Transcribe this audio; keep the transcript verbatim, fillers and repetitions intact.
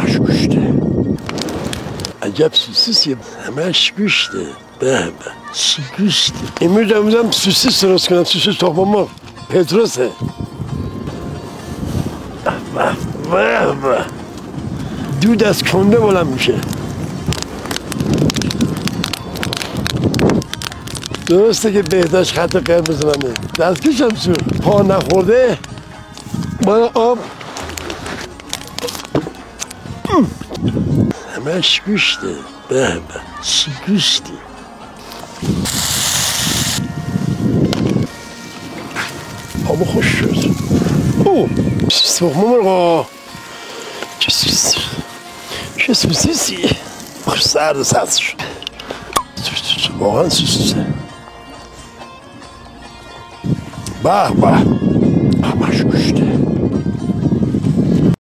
همش گوشته. عجب سوسیسیه، همش گوشته. به به چی گوشته. امروز امروزم سوسیس درست کنم، سوسیس تخم مرغ پتروسه. به به دود از کنده بلند میشه. درسته که بهداشت خط قرمز منه، دستکشم سو پا نخورده با آب همش گوشته. به به چی گوشتی. آب خوش شد. اوه تخم مرغا چه سوسیسی چه سوسیسی. سرد سرد شد واقعا سوسیسه. به به همش گوشته.